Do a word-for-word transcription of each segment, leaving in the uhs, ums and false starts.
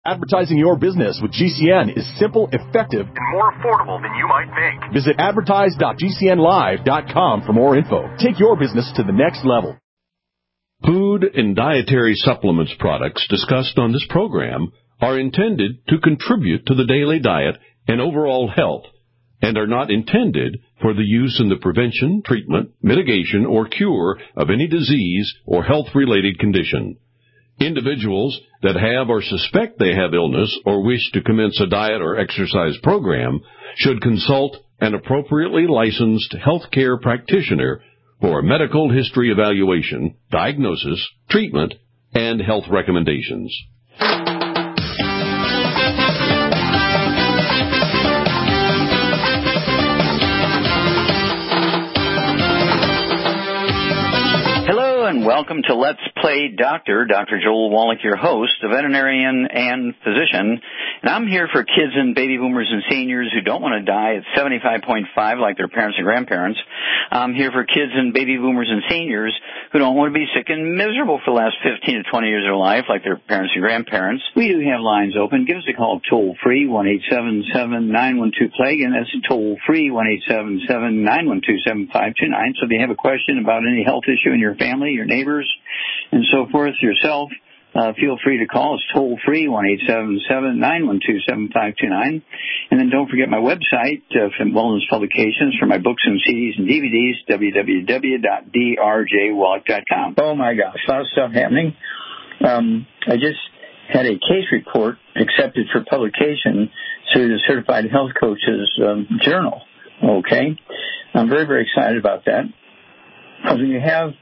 Advertising your business with G C N is simple, effective, and more affordable than you might think. Visit advertise dot g c n live dot com for more info. Take your business to the next level. Food and dietary supplements products discussed on this program are intended to contribute to the daily diet and overall health and are not intended for the use in the prevention, treatment, mitigation, or cure of any disease or health-related condition. Individuals that have or suspect they have illness or wish to commence a diet or exercise program should consult an appropriately licensed healthcare practitioner for a medical history evaluation, diagnosis, treatment, and health recommendations. And welcome to Let's Play Doctor. Doctor Joel Wallach, your host, a veterinarian and physician. And I'm here for kids and baby boomers and seniors who don't want to die at seventy-five point five like their parents and grandparents. I'm here for kids and baby boomers and seniors who don't want to be sick and miserable for the last fifteen to twenty years of their life like their parents and grandparents. We do have lines open. Give us a call toll-free, one eight seven seven, nine one two, plague, and that's toll-free, one eight seven seven, nine one two, seven five two nine. So if you have a question about any health issue in your family, your neighbors, and so forth, yourself, uh, feel free to call us toll-free, one eight seven seven, nine one two, seven five two nine. And then don't forget my website uh, from Wellness Publications for my books and C Ds and D V Ds, w w w dot d r j wallach dot com. Oh, my gosh, a lot of stuff happening. Um, I just had a case report accepted for publication through the Certified Health Coaches um, Journal. Okay? I'm very, very excited about that. Because when you have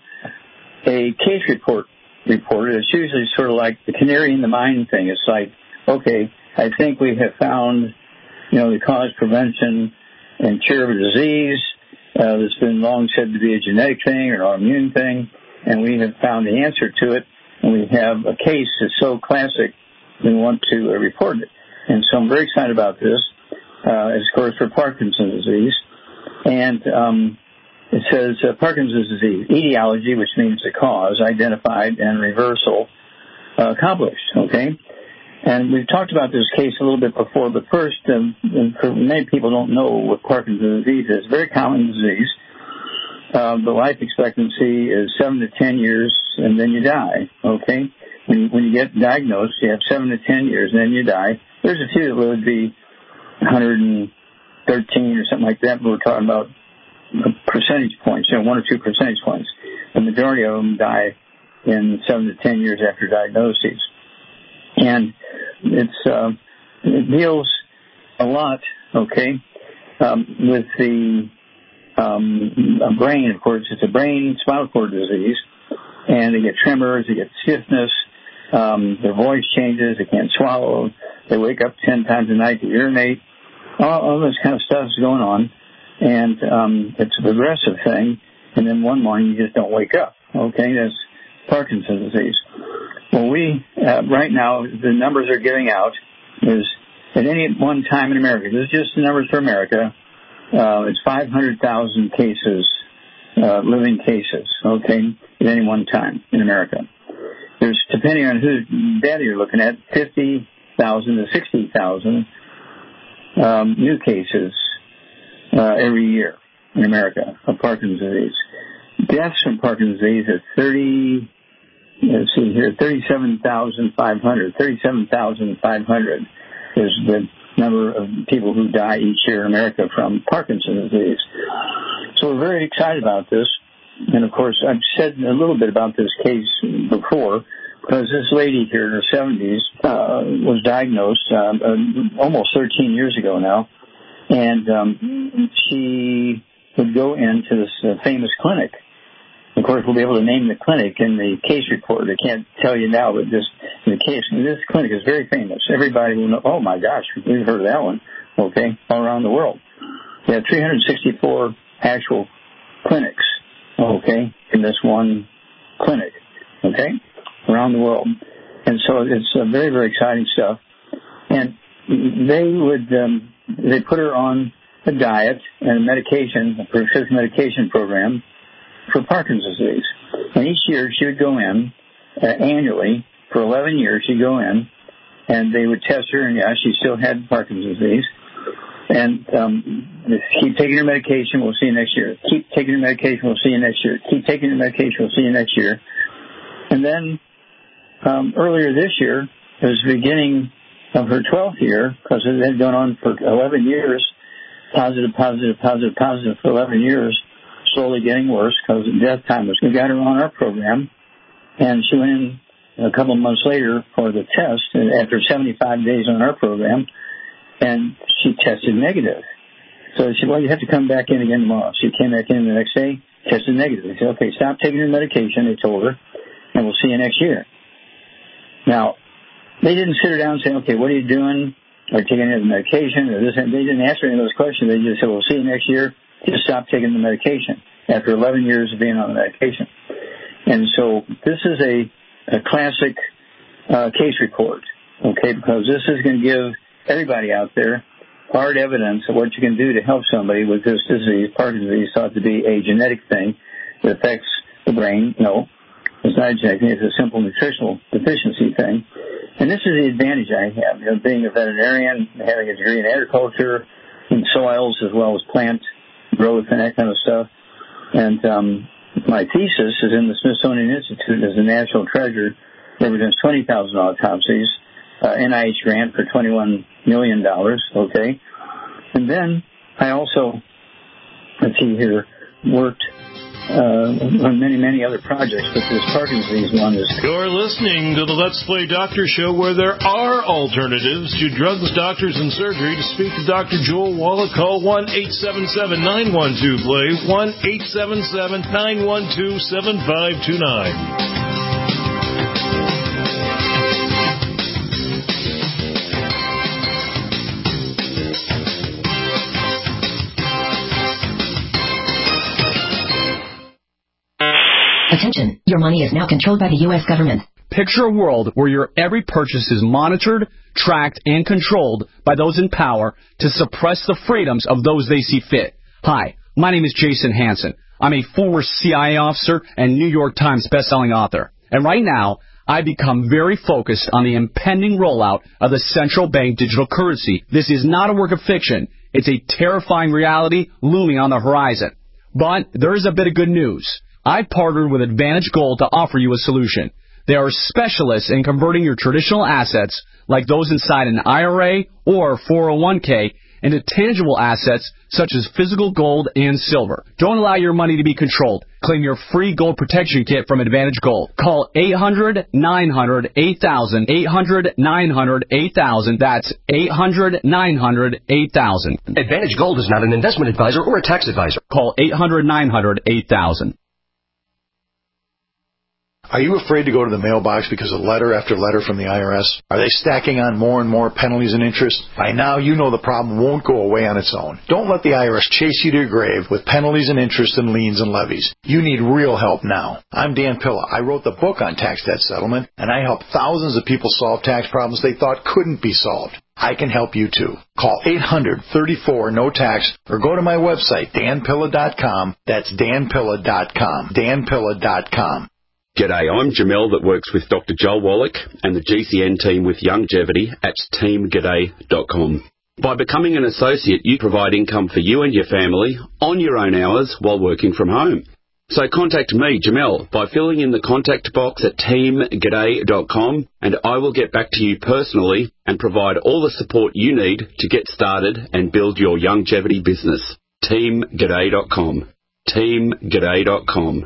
a case report reported, it's usually sort of like the canary in the mine thing. It's like, okay, I think we have found, you know, the cause, prevention, and cure of a disease uh, that's been long said to be a genetic thing or an autoimmune thing, and we have found the answer to it, and we have a case that's so classic we want to uh, report it. And so I'm very excited about this. Uh, it's, of course, for Parkinson's disease. And um It says uh, Parkinson's disease, etiology, which means the cause, identified, and reversal uh, accomplished, okay? And we've talked about this case a little bit before, but first, um, for many people don't know what Parkinson's disease is. It's a very common disease. Uh, the life expectancy is seven to ten years, and then you die, okay? When you, when you get diagnosed, you have seven to ten years, and then you die. There's a few that would be one hundred thirteen or something like that, but we're talking about percentage points, you know, one or two percentage points. The majority of them die in seven to ten years after diagnosis. And it's, uh, it deals a lot, okay, um, with the um, brain, of course. It's a brain spinal cord disease, and they get tremors, they get stiffness, um, their voice changes, they can't swallow, they wake up ten times a night to urinate, all, all this kind of stuff is going on. And um, it's a progressive thing, and then one morning you just don't wake up. Okay, that's Parkinson's disease. Well, we, uh, right now, the numbers they're giving out is at any one time in America, this is just the numbers for America, uh, it's five hundred thousand cases, uh, living cases, okay, at any one time in America. There's, depending on whose data you're looking at, fifty thousand to sixty thousand um, new cases Uh, every year in America of Parkinson's disease. Deaths from Parkinson's disease is thirty. Let's see here, thirty-seven thousand five hundred. Thirty-seven thousand five hundred is the number of people who die each year in America from Parkinson's disease. So we're very excited about this, and of course I've said a little bit about this case before, because this lady here in her seventies uh, was diagnosed uh, uh, almost thirteen years ago now. And um, she would go into this uh, famous clinic. Of course, we'll be able to name the clinic in the case report. I can't tell you now, but this the case. This clinic is very famous. Everybody will know. Oh my gosh, we've heard of that one. Okay, all around the world. They have three hundred sixty-four actual clinics. Okay, in this one clinic. Okay, around the world, and so it's uh, very very exciting stuff. And they would. Um, They put her on a diet and a medication, a prescription medication program for Parkinson's disease. And each year she would go in uh, annually for eleven years. She'd go in and they would test her, and yeah, she still had Parkinson's disease. And um, keep taking your medication, we'll see you next year. Keep taking your medication, we'll see you next year. Keep taking your medication, we'll see you next year. And then um, earlier this year, it was the beginning of her twelfth year, because it had gone on for eleven years, positive, positive, positive, positive for eleven years, slowly getting worse because death time was. We got her on our program, and she went in a couple of months later for the test after seventy-five days on our program, and she tested negative. So they said, well, you have to come back in again tomorrow. She came back in the next day, tested negative. They said, okay, stop taking your medication, they told her, and we'll see you next year. Now, they didn't sit her down and say, okay, what are you doing? Are you taking any of the medication? Or this? And they didn't answer any of those questions. They just said, we'll see you next year. Just stop taking the medication after eleven years of being on the medication. And so this is a, a classic uh, case report, okay, because this is going to give everybody out there hard evidence of what you can do to help somebody with this disease. Parkinson's disease thought to be a genetic thing that affects the brain. No, it's not a genetic thing. It's a simple nutritional deficiency thing. And this is the advantage I have, you know, being a veterinarian, having a degree in agriculture, in soils, as well as plant growth and that kind of stuff. And um, my thesis is in the Smithsonian Institute as a national treasure, represents twenty thousand autopsies, uh, N I H grant for twenty-one million dollars, okay. And then I also, let's see here, worked Uh, on many, many other projects, but this Parkinson's disease one is... You're listening to the Let's Play Doctor Show, where there are alternatives to drugs, doctors, and surgery. To speak to Doctor Joel Wallach, call one eight seven seven, nine one two, play, one eight seven seven, nine one two, seven five two nine. Attention, your money is now controlled by the U S government. Picture a world where your every purchase is monitored, tracked, and controlled by those in power to suppress the freedoms of those they see fit. Hi, my name is Jason Hansen. I'm a former C I A officer and New York Times bestselling author. And right now, I become very focused on the impending rollout of the central bank digital currency. This is not a work of fiction. It's a terrifying reality looming on the horizon. But there is a bit of good news. I've partnered with Advantage Gold to offer you a solution. They are specialists in converting your traditional assets, like those inside an I R A or four oh one k, into tangible assets such as physical gold and silver. Don't allow your money to be controlled. Claim your free gold protection kit from Advantage Gold. Call eight hundred, nine hundred, eight thousand, eight hundred, nine hundred, eight thousand. That's eight hundred, nine hundred, eight thousand. Advantage Gold is not an investment advisor or a tax advisor. Call eight hundred, nine hundred, eight thousand. Are you afraid to go to the mailbox because of letter after letter from the I R S? Are they stacking on more and more penalties and interest? By now, you know the problem won't go away on its own. Don't let the I R S chase you to your grave with penalties and interest and liens and levies. You need real help now. I'm Dan Pilla. I wrote the book on tax debt settlement, and I help thousands of people solve tax problems they thought couldn't be solved. I can help you too. Call eight hundred, thirty-four, no tax or go to my website, dan pilla dot com. That's dan pilla dot com. dan pilla dot com. G'day, I'm Jamel that works with Doctor Joel Wallach and the G C N team with Longevity at team g'day dot com. By becoming an associate, you provide income for you and your family on your own hours while working from home. So contact me, Jamel, by filling in the contact box at team g'day dot com, and I will get back to you personally and provide all the support you need to get started and build your longevity business. team g'day dot com. team g'day dot com.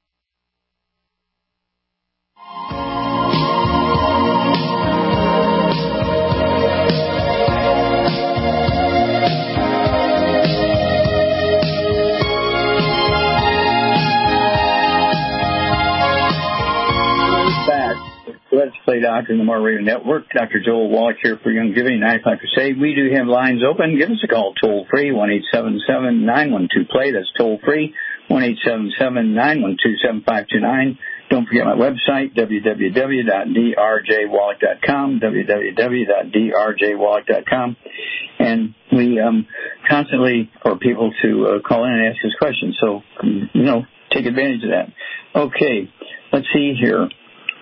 Let's Play Doctor in the More Radio Network. Doctor Joel Wallach here for Longevity, ninety-five Crusade. We do have lines open. Give us a call toll-free, one eight seven seven, nine one two, play. That's toll-free, one eight seven seven, nine one two, seven five two nine. Don't forget my website, w w w dot d r j wallach dot com, w w w dot d r j wallach dot com. And we um, constantly for people to uh, call in and ask us questions. So, you know, take advantage of that. Okay, let's see here.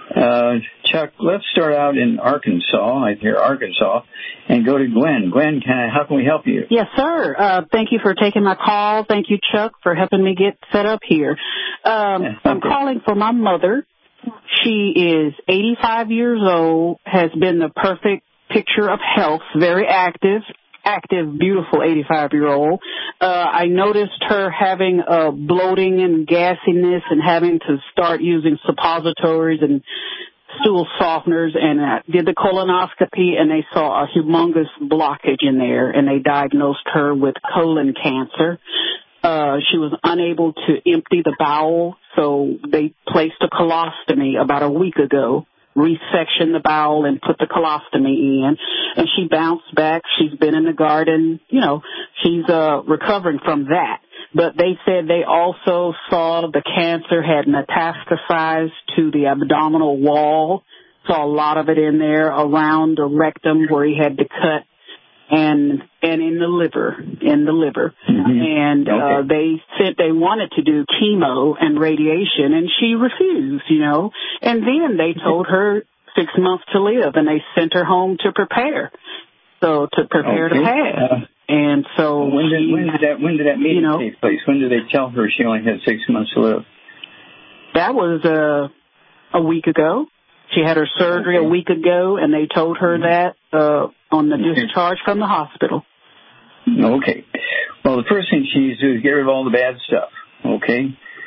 uh, Chuck, let's start out in Arkansas. I hear Arkansas, and go to Gwen. Gwen, can I, how can we help you? Yes, sir. Uh, thank you for taking my call. Thank you, Chuck, for helping me get set up here. Um, Yeah, I'm okay. calling for my mother. She is eighty-five years old, has been the perfect picture of health, very active, active, beautiful eighty-five-year-old. Uh, I noticed her having uh, bloating and gassiness and having to start using suppositories and stool softeners, and uh, did the colonoscopy, and they saw a humongous blockage in there, and they diagnosed her with colon cancer. Uh, she was unable to empty the bowel, so they placed a colostomy about a week ago, resectioned the bowel and put the colostomy in, and she bounced back. She's been in the garden, you know, she's uh, recovering from that. But they said they also saw the cancer had metastasized to the abdominal wall, saw a lot of it in there around the rectum where he had to cut, and and in the liver, in the liver. Mm-hmm. And okay. uh, they said they wanted to do chemo and radiation, and she refused, you know. And then they told her six months to live, and they sent her home to prepare, so to prepare okay. to pass. Uh, and so when did, she, when did that when did that meeting you know, take place? When did they tell her she only had six months to live? That was uh, a week ago. She had her surgery okay. a week ago, and they told her that uh, on the okay. discharge from the hospital. Okay. Well, the first thing she needs to do is get rid of all the bad stuff, okay?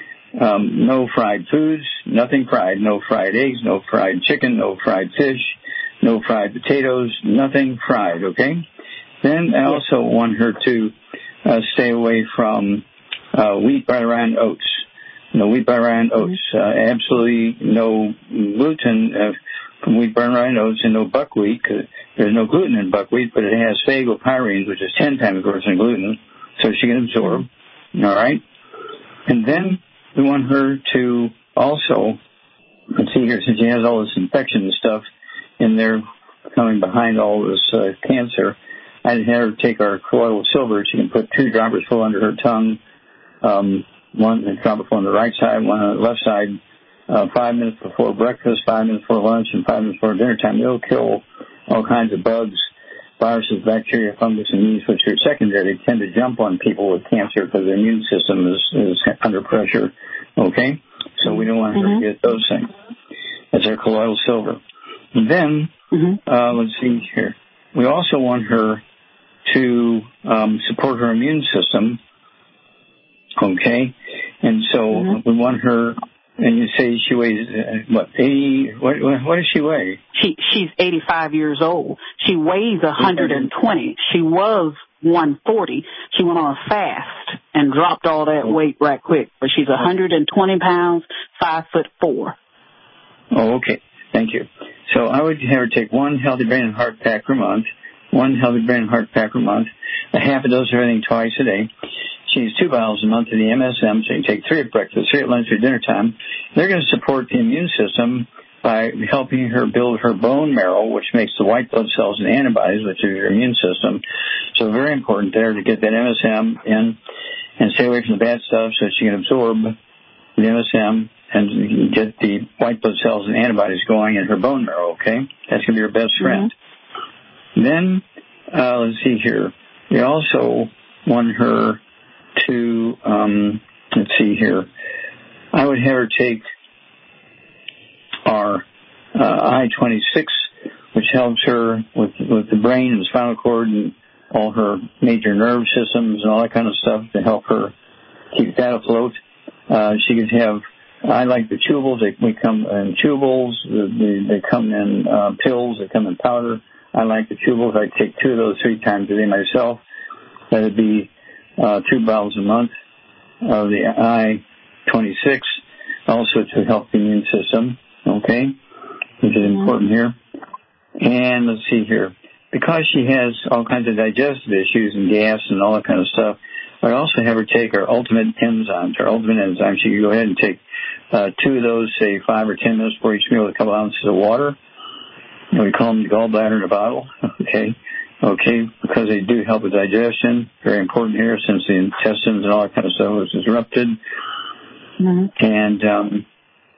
Um, no fried foods, nothing fried. No fried eggs, no fried chicken, no fried fish, no fried potatoes, nothing fried, okay? Then I also want her to uh, stay away from uh, wheat, bran, rye, oats. No wheat, bran, rye, oats. Uh, absolutely no gluten uh, from wheat, bran, rye, oats, and no buckwheat. Cause there's no gluten in buckwheat, but it has phagopyrenes, which is ten times worse than gluten, so she can absorb. All right? And then we want her to also, let's see here, since she has all this infection and stuff in there coming behind all this uh, cancer, I'd have her take our colloidal silver. She can put two droppers full under her tongue, um, one dropper full on the right side, one on the left side, uh, five minutes before breakfast, five minutes before lunch, and five minutes before dinner time. It'll kill all kinds of bugs, viruses, bacteria, fungus, and yeast, which are secondary. They tend to jump on people with cancer because their immune system is, is under pressure. Okay? So we don't want her mm-hmm. to get those things. That's our colloidal silver. And then, mm-hmm. uh, let's see here. We also want her to um, support her immune system. Okay? And so mm-hmm. we want her, and you say she weighs, uh, what, eighty, what, what does she weigh? She She's eighty-five years old. She weighs one hundred twenty. She was one forty. She went on a fast and dropped all that weight right quick. But she's one hundred twenty pounds, five foot four. Oh, okay. Thank you. So I would have her take one Healthy Brain and Heart pack per month, one Healthy Brain and Heart pack per month, a half a dose of everything twice a day. She needs two bottles a month of the M S M, so you can take three at breakfast, three at lunch, or dinner time. They're going to support the immune system by helping her build her bone marrow, which makes the white blood cells and antibodies, which is your immune system. So very important there to get that M S M in and stay away from the bad stuff so she can absorb the M S M and get the white blood cells and antibodies going in her bone marrow, okay? That's going to be her best friend. Mm-hmm. Then, uh, let's see here. We also want her to, um, let's see here. I would have her take our uh, I twenty-six, which helps her with with the brain and the spinal cord and all her major nerve systems and all that kind of stuff to help her keep that afloat. Uh, she could have, I like the chewables. They, they come in chewables. They, they come in uh, pills. They come in powder. I like the chewables. I take two of those three times a day myself. That would be uh, two bottles a month of the I twenty-six, also to help the immune system, okay, which is important here. And let's see here. Because she has all kinds of digestive issues and gas and all that kind of stuff, I'd also have her take our ultimate enzymes. Our ultimate enzymes, she can go ahead and take uh, two of those, say, five or ten minutes before each meal with a couple ounces of water. And we call them the gallbladder in a bottle, okay? Okay, because they do help with digestion. Very important here since the intestines and all that kind of stuff is disrupted. Mm-hmm. And um,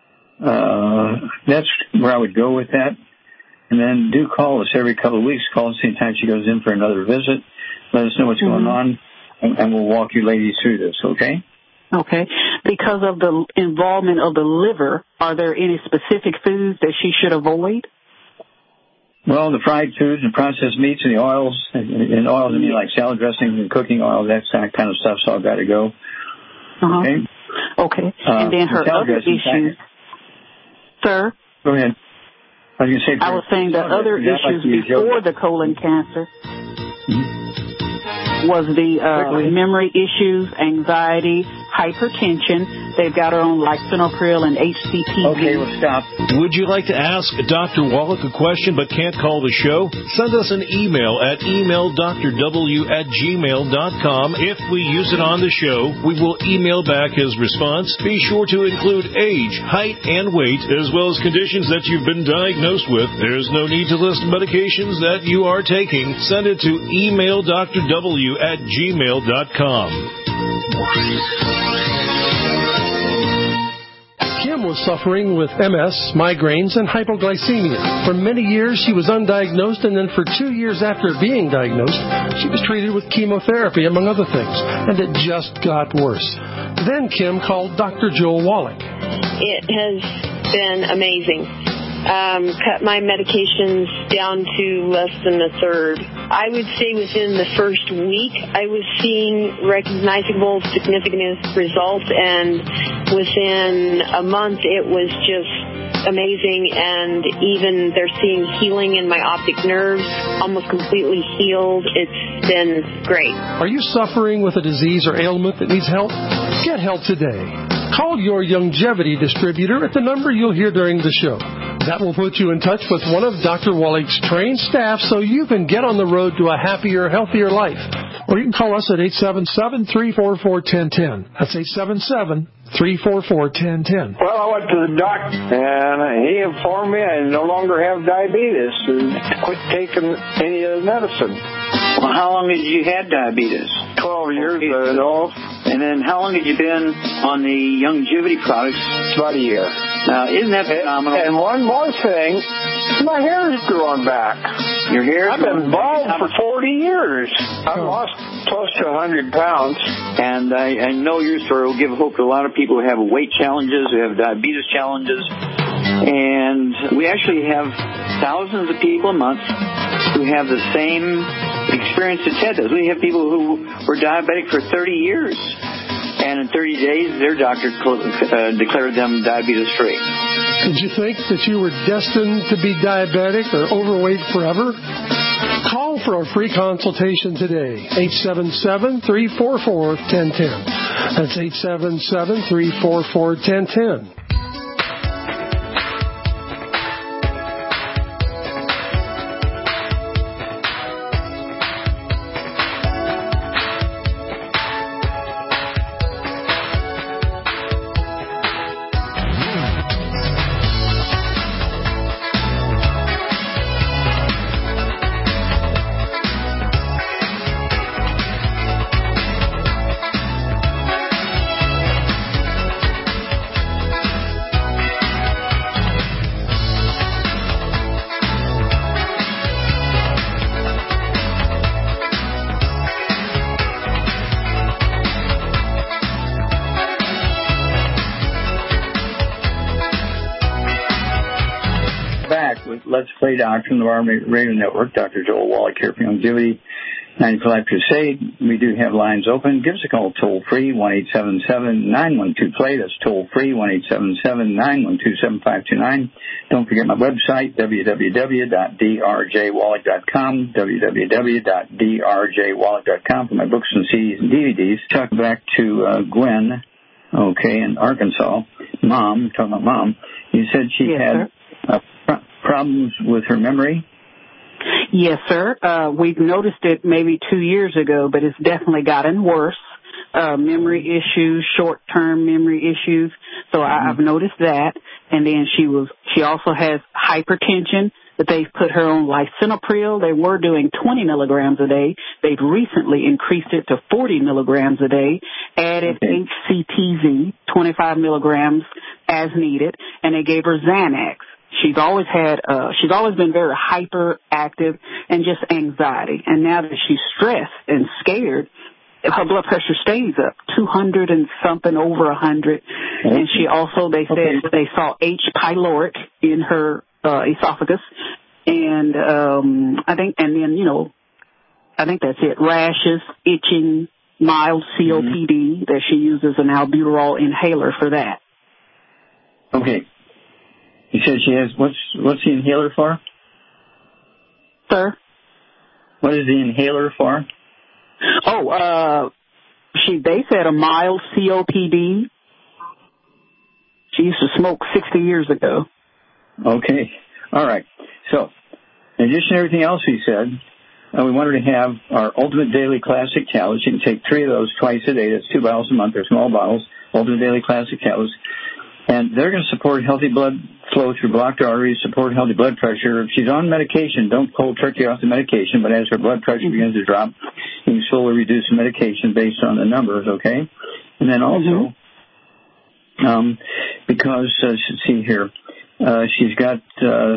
uh, that's where I would go with that. And then do call us every couple of weeks. Call us anytime she goes in for another visit. Let us know what's mm-hmm. going on, and, and we'll walk you ladies through this, okay? Okay. Because of the involvement of the liver, are there any specific foods that she should avoid? Well, the fried foods and processed meats and the oils, and, and oils, I mean, like salad dressings and cooking oil, that kind of stuff's all got to go. Uh-huh. Okay? Okay. Uh, and then her other issues. Sir? Go ahead. I was, gonna say, I was saying the other issues like before the colon cancer mm-hmm. was the uh, memory issues, anxiety, hypertension. They've got her on lisinopril and H C T V. Okay, well, stop. Would you like to ask Doctor Wallach a question but can't call the show? Send us an email at email d r w at gmail dot com. If we use it on the show, we will email back his response. Be sure to include age, height, and weight, as well as conditions that you've been diagnosed with. There's no need to list medications that you are taking. Send it to email d r w at gmail dot com. Kim was suffering with M S, migraines, and hypoglycemia. For many years, she was undiagnosed, and then for two years after being diagnosed, she was treated with chemotherapy, among other things, and it just got worse. Then Kim called Doctor Joel Wallach. It has been amazing. Um, cut my medications down to less than a third. I would say within the first week, I was seeing recognizable, significant results, and within a month, it was just amazing, and even they're seeing healing in my optic nerves, almost completely healed. It's been great. Are you suffering with a disease or ailment that needs help? Get help today. Call your Youngevity distributor at the number you'll hear during the show. That will put you in touch with one of Doctor Wallach's trained staff so you can get on the road to a happier, healthier life. Or you can call us at eight seven seven, three four four, one zero one zero. That's eight seven seven, three four four, one zero one zero. Well, I went to the doctor, and he informed me I no longer have diabetes and quit taking any of the medicine. Well, how long did you had diabetes? Twelve years ago. And then how long had you been on the Youngevity products? About a year. Now, isn't that phenomenal? And one more thing, my hair is growing back. Your hair? I've been bald for forty years. I've lost close to one hundred pounds. And I, I know your story will give hope to a lot of people who have weight challenges, who have diabetes challenges. And we actually have thousands of people a month who have the same experience that Ted does. We have people who were diabetic for thirty years. And in thirty days, their doctor uh, declared them diabetes-free. Did you think that you were destined to be diabetic or overweight forever? Call for a free consultation today. eight seven seven, three four four, one zero one zero. That's eight seven seven, three four four, one zero one zero. Let's Play Doctor on the Bar Radio Network. Doctor Joel Wallach here from Youngevity ninety-five Life Crusade. We do have lines open. Give us a call toll free, one eight seven seven, nine one two, play. That's toll free, one eight seven seven, nine one two, seven five two nine. Don't forget my website, w w w dot d r j wallach dot com, w w w dot d r j wallach dot com for my books and C Ds and D V Ds. Talk back to uh, Gwen, okay, in Arkansas. Mom, talking about Mom. You said she yes, had uh, pr- problems with her memory? Yes, sir. Uh, we've noticed it maybe two years ago, but it's definitely gotten worse. Uh, memory issues, short-term memory issues. So mm-hmm. I, I've noticed that. And then she was, she also has hypertension, But they've put her on lisinopril. They were doing twenty milligrams a day. They've recently increased it to forty milligrams a day, added okay. H C T Z, twenty-five milligrams as needed, and they gave her Xanax. She's always had, uh, she's always been very hyperactive and just anxiety. And now that she's stressed and scared, her blood pressure stays up, two hundred and something, over one hundred. Okay. And she also, they said okay. they saw H. pylori in her uh, esophagus. And um, I think, and then, you know, I think that's it. Rashes, itching, mild C O P D, mm-hmm. that she uses an albuterol inhaler for that. Okay. You said she has, what's what's the inhaler for? Sir? What is the inhaler for? Oh, uh, she, they said a mild C O P D. She used to smoke sixty years ago. Okay. All right. So, in addition to everything else we said, uh, we wanted to have our Ultimate Daily Classic tablets. You can take three of those twice a day. That's two bottles a month. They're small bottles, Ultimate Daily Classic tablets. And they're going to support healthy blood flow through blocked arteries, support healthy blood pressure. If she's on medication, don't cold turkey off the medication, but as her blood pressure begins to drop, you can slowly reduce the medication based on the numbers, okay? And then also, mm-hmm. um, because, uh, let's see here, uh, she's got, uh,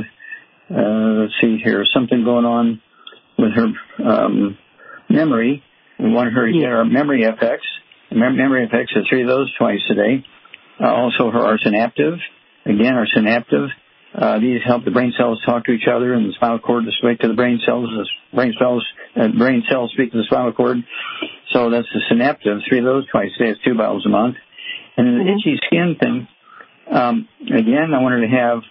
uh, let's see here, something going on with her um, memory. We want her to get her memory F X. Mem- memory F X are three of those twice a day. Uh, also her Arsenaptive. Again, Arsenaptive. Uh, these help the brain cells talk to each other and the spinal cord to speak to the brain cells. The brain cells, uh, brain cells speak to the spinal cord. So that's the Synaptive. Three of those twice a day. It's two bottles a month. And then the itchy skin thing, um, again, I wanted to have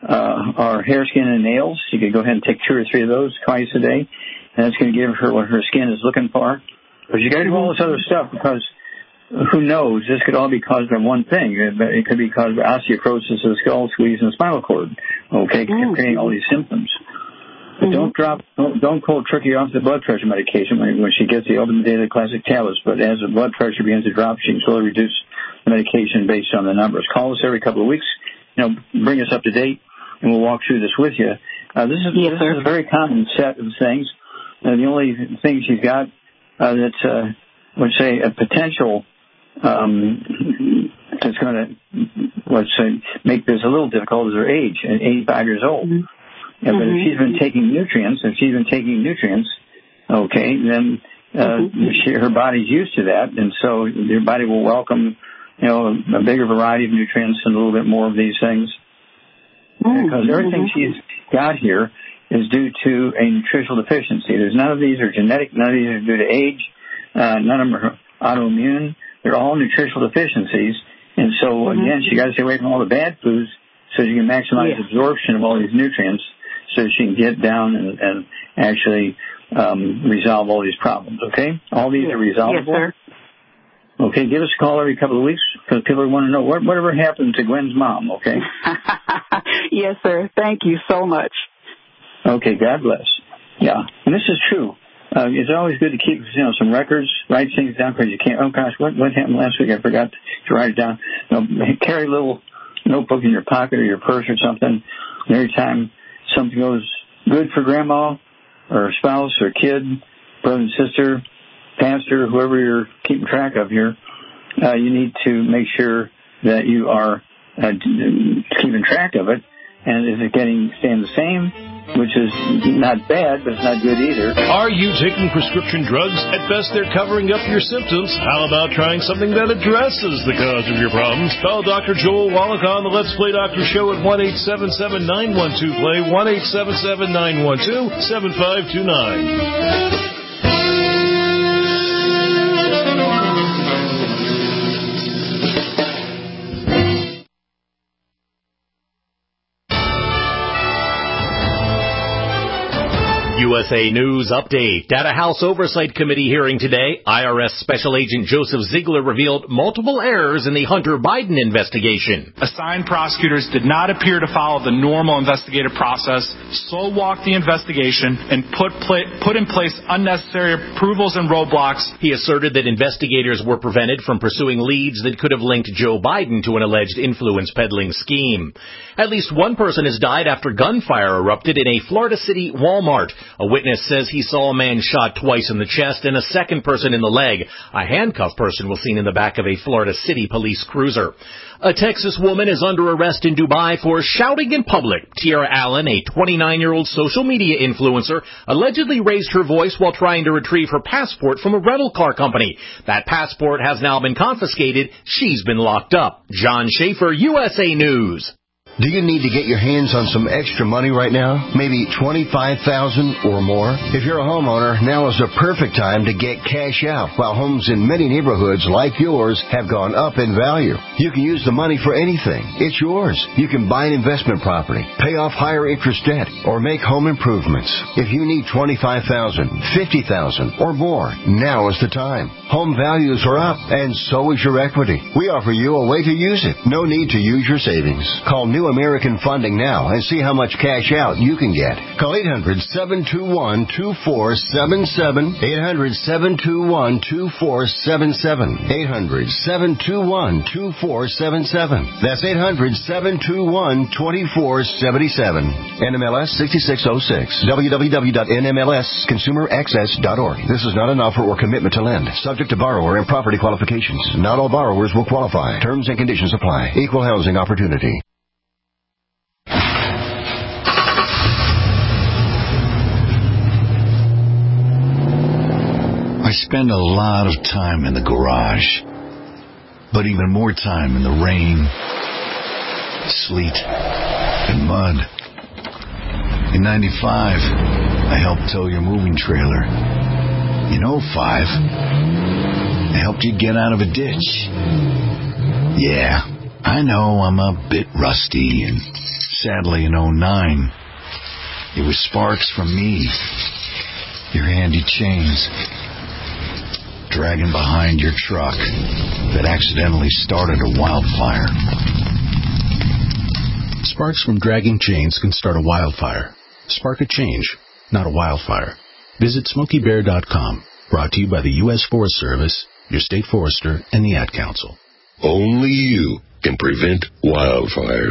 uh, our hair, skin, and nails. You could go ahead and take two or three of those twice a day. And that's going to give her what her skin is looking for. But you got to do all this other stuff because who knows? This could all be caused by one thing. It could be caused by osteoporosis of the skull, squeeze, and the spinal cord. Okay, mm-hmm. creating all these symptoms. But mm-hmm. don't drop, don't, don't cold turkey off the blood pressure medication when, when she gets the Ultimate Daily Classic tablets. But as the blood pressure begins to drop, she can slowly reduce the medication based on the numbers. Call us every couple of weeks. You know, bring us up to date, and we'll walk through this with you. Uh, this is yes, this sir. is a very common set of things. And the only thing she's got uh, that's, uh, let's say, a potential Um, that's going to, let's say, make this a little difficult is her age, at eighty-five years old. Mm-hmm. Yeah, but mm-hmm. if she's been taking nutrients, if she's been taking nutrients, okay, then uh, mm-hmm. she, her body's used to that, and so your body will welcome, you know, a bigger variety of nutrients and a little bit more of these things. Mm-hmm. Because everything she's got here is due to a nutritional deficiency. There's none of these are genetic, none of these are due to age, uh, none of them are autoimmune. They're all nutritional deficiencies, and so, mm-hmm. again, she got to stay away from all the bad foods so she can maximize yeah. absorption of all these nutrients so she can get down and, and actually um, resolve all these problems, okay? All these yes. are resolvable. Yes, sir. Okay, give us a call every couple of weeks because people want to know what, whatever happened to Gwen's mom, okay? Yes, sir. Thank you so much. Okay, God bless. Yeah, and this is true. Uh, it's always good to keep, you know, some records, write things down because you can't, oh gosh, what, what happened last week? I forgot to write it down. You know, carry a little notebook in your pocket or your purse or something. And every time something goes good for grandma or spouse or kid, brother and sister, pastor, whoever you're keeping track of here, uh, you need to make sure that you are uh, keeping track of it. And is it getting, staying the same? Which is not bad, but it's not good either. Are you taking prescription drugs? At best, they're covering up your symptoms. How about trying something that addresses the cause of your problems? Call Doctor Joel Wallach on the Let's Play Doctor Show at one eight seven seven, nine one two, play, one eight seven seven, nine one two, seven five two nine. U S A News Update. At a House Oversight Committee hearing today, I R S Special Agent Joseph Ziegler revealed multiple errors in the Hunter Biden investigation. Assigned prosecutors did not appear to follow the normal investigative process, slow walked the investigation, and put pla- put in place unnecessary approvals and roadblocks. He asserted that investigators were prevented from pursuing leads that could have linked Joe Biden to an alleged influence peddling scheme. At least one person has died after gunfire erupted in a Florida City Walmart. A witness says he saw a man shot twice in the chest and a second person in the leg. A handcuffed person was seen in the back of a Florida City police cruiser. A Texas woman is under arrest in Dubai for shouting in public. Tiara Allen, a twenty-nine-year-old social media influencer, allegedly raised her voice while trying to retrieve her passport from a rental car company. That passport has now been confiscated. She's been locked up. John Schaefer, U S A News. Do you need to get your hands on some extra money right now? Maybe twenty-five thousand dollars or more? If you're a homeowner, now is the perfect time to get cash out while homes in many neighborhoods like yours have gone up in value. You can use the money for anything. It's yours. You can buy an investment property, pay off higher interest debt, or make home improvements. If you need twenty-five thousand dollars, fifty thousand dollars or more, now is the time. Home values are up, and so is your equity. We offer you a way to use it. No need to use your savings. Call New American Funding now and see how much cash out you can get. Call eight hundred, seven two one, two four seven seven, eight hundred, seven two one, two four seven seven, eight hundred, seven two one, two four seven seven. That's eight hundred, seven two one, two four seven seven. N M L S sixty-six oh six. w w w dot n m l s consumer access dot org. This is not an offer or commitment to lend. Subject to borrower and property qualifications. Not all borrowers will qualify. Terms and conditions apply. Equal housing opportunity. I spend a lot of time in the garage, but even more time in the rain, sleet, and mud. In ninety-five, I helped tow your moving trailer. In oh five, I helped you get out of a ditch. Yeah, I know I'm a bit rusty, and sadly in oh nine, it was sparks from me, your handy chains, dragging behind your truck that accidentally started a wildfire. Sparks from dragging chains can start a wildfire. Spark a change, not a wildfire. Visit smokey bear dot com. Brought to you by the U S Forest Service, your state forester, and the Ad Council. Only you can prevent wildfires.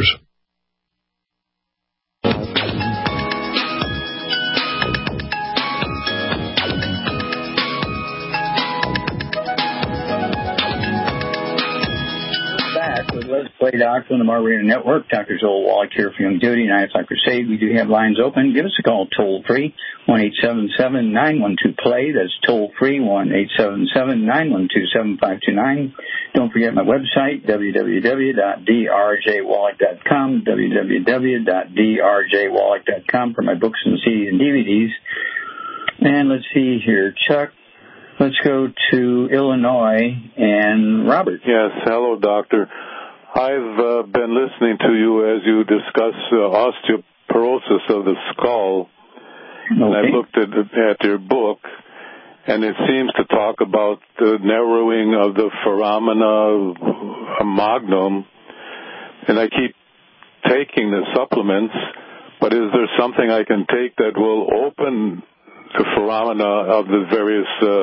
Let's Play Doctor on the Margarita Network. Doctor Joel Wallach here for Young Duty, nine o'clock Crusade. We do have lines open. Give us a call toll free, one eight seven seven, nine one two, play. That's toll free, one eight seven seven, nine one two, seven five two nine. Don't forget my website, w w w dot d r j wallach dot com, w w w dot d r j wallach dot com for my books and C Ds and D V Ds. And let's see here, Chuck. Let's go to Illinois and Robert. Yes, hello, Doctor. I've uh, been listening to you as you discuss uh, osteoporosis of the skull, okay. And I looked at, at your book, and it seems to talk about the narrowing of the foramina magnum, and I keep taking the supplements, but is there something I can take that will open the foramina of the various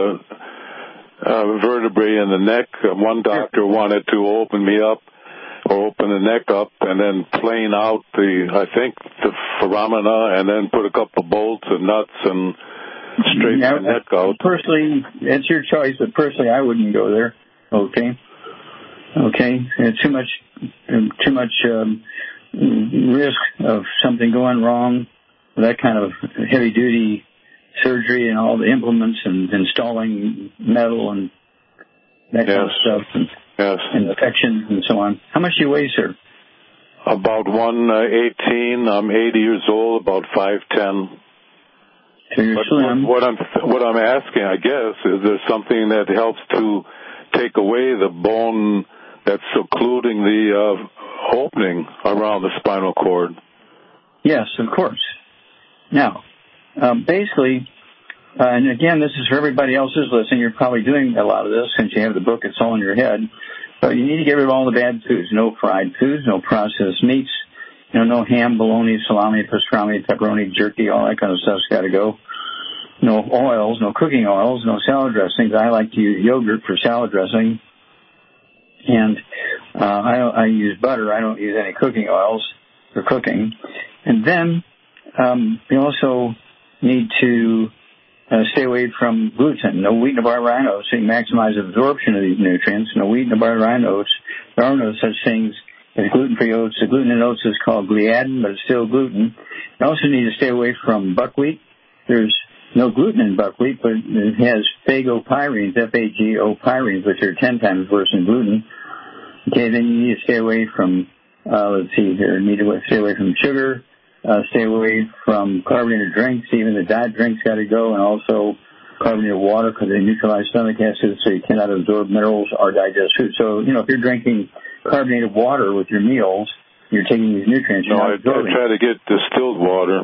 uh, uh, vertebrae in the neck? One doctor wanted to open me up, or open the neck up, and then plane out the, I think, the foramina, and then put a couple of bolts and nuts and straighten yeah, the neck out. Personally, it's your choice, but personally, I wouldn't go there. Okay, okay, it's too much, too much um, risk of something going wrong. That kind of heavy-duty surgery and all the implements and installing metal and that yes. kind of stuff. And, Yes. infections and so on. How much do you weigh, sir? About one eighteen. I'm eighty years old, about five ten. So you're but slim. What I'm what I'm asking, I guess, is there something that helps to take away the bone that's occluding the uh, opening around the spinal cord? Yes, of course. Now, um, basically, uh, and again, this is for everybody else who's listening. You're probably doing a lot of this since you have the book. It's all in your head. But you need to get rid of all the bad foods. No fried foods, no processed meats, you know, no ham, bologna, salami, pastrami, pepperoni, jerky, all that kind of stuff's got to go. No oils, no cooking oils, no salad dressings. I like to use yogurt for salad dressing. And uh, I, I use butter. I don't use any cooking oils for cooking. And then um, you also need to uh, stay away from gluten. No wheat, no bar, rye oats. So you maximize absorption of these nutrients. No wheat, no bar, rye oats. There are no such things as gluten-free oats. The gluten in oats is called gliadin, but it's still gluten. You also need to stay away from buckwheat. There's no gluten in buckwheat, but it has phagopyrines, F A G O pyrines, which are ten times worse than gluten. Okay, then you need to stay away from, uh, let's see here, you need to stay away from sugar, uh, stay away from carbonated drinks. Even the diet drinks got to go, and also carbonated water because they neutralize stomach acid, so you cannot absorb minerals or digest food. So, you know, if you're drinking carbonated water with your meals, you're taking these nutrients. No, I, I try to get distilled water.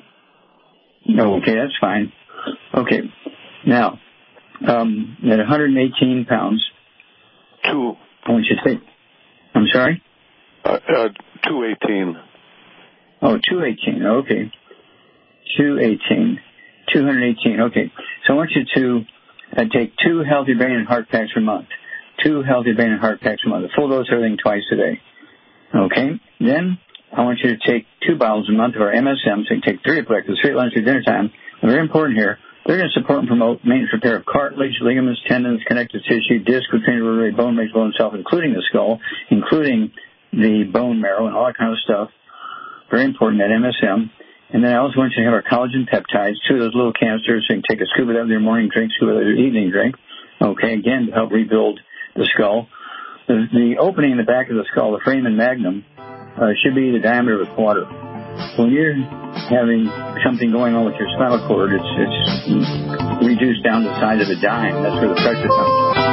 Oh, okay, that's fine. Okay, now, um, at one hundred eighteen pounds, two. I want you to take, I'm sorry? Uh, uh, two eighteen. Oh, two eighteen, okay. two eighteen. two hundred eighteen, okay. So I want you to uh, take two healthy brain and heart packs per month. Two healthy brain and heart packs per month. A full dose of everything twice a day. Okay? Then I want you to take two bottles a month of our M S M, so you can take three at breakfast, three at lunch, or dinner time. And very important here, they're going to support and promote maintenance repair of cartilage, ligaments, tendons, connective tissue, disc, routine vertebrae, bone, makes bone itself, including the skull, including the bone marrow and all that kind of stuff. Very important, that M S M. And then I also want you to have our collagen peptides, two of those little canisters, so you can take a scoop of that with your morning drink, scoop of that with your evening drink. Okay, again, to help rebuild the skull. The, the opening in the back of the skull, the foramen magnum, uh, should be the diameter of a quarter. When you're having something going on with your spinal cord, it's, it's reduced down to the size of a dime. That's where the pressure comes.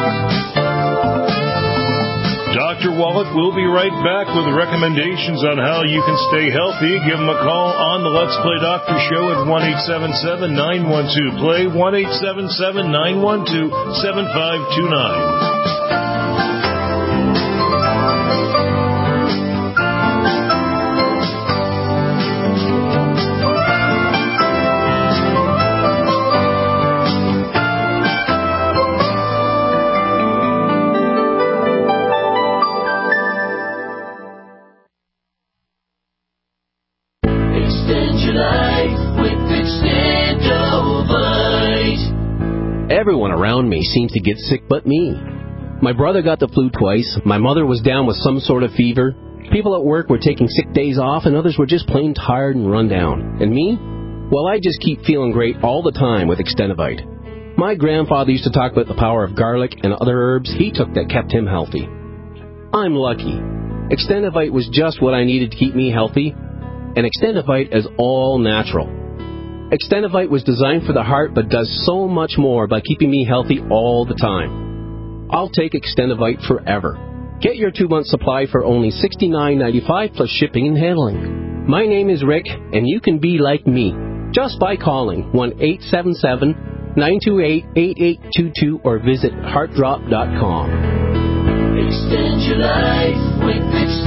Doctor Wallach will be right back with recommendations on how you can stay healthy. Give him a call on the Let's Play Doctor Show at one eight seven seven, nine one two, play, one eight seven seven, nine one two, seven five two nine. Everyone around me seems to get sick but me. My brother got the flu twice, my mother was down with some sort of fever, people at work were taking sick days off, and others were just plain tired and run down. And me? Well, I just keep feeling great all the time with Extendivite. My grandfather used to talk about the power of garlic and other herbs he took that kept him healthy. I'm lucky. Extendivite was just what I needed to keep me healthy, and Extendivite is all natural. Extendivite was designed for the heart but does so much more by keeping me healthy all the time. I'll take Extendivite forever. Get your two-month supply for only sixty-nine ninety-five plus shipping and handling. My name is Rick, and you can be like me just by calling one eight seven seven, nine two eight, eight eight two two or visit heart drop dot com. Extend your life with